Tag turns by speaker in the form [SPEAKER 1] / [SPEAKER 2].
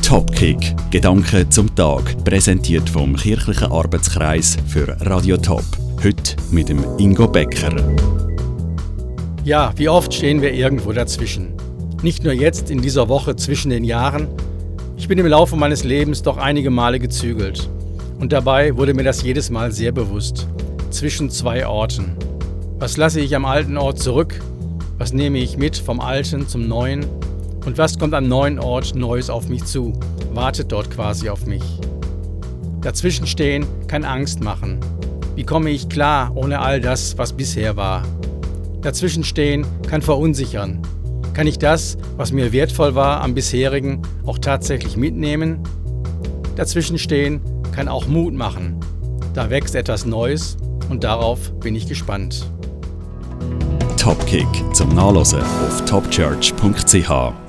[SPEAKER 1] Topkick, Gedanken zum Tag, präsentiert vom Kirchlichen Arbeitskreis für Radio Top. Heute mit dem Ingo Becker.
[SPEAKER 2] Ja, wie oft stehen wir irgendwo dazwischen. Nicht nur jetzt in dieser Woche zwischen den Jahren. Ich bin im Laufe meines Lebens doch einige Male gezügelt. Und dabei wurde mir das jedes Mal sehr bewusst. Zwischen zwei Orten. Was lasse ich am alten Ort zurück? Was nehme ich mit vom Alten zum Neuen? Und was kommt am neuen Ort Neues auf mich zu? Wartet dort quasi auf mich. Dazwischenstehen kann Angst machen. Wie komme ich klar ohne all das, was bisher war? Dazwischenstehen kann verunsichern. Kann ich das, was mir wertvoll war am bisherigen, auch tatsächlich mitnehmen? Dazwischenstehen kann auch Mut machen. Da wächst etwas Neues und darauf bin ich gespannt.
[SPEAKER 1] Topkick zum Nachlesen auf topchurch.ch.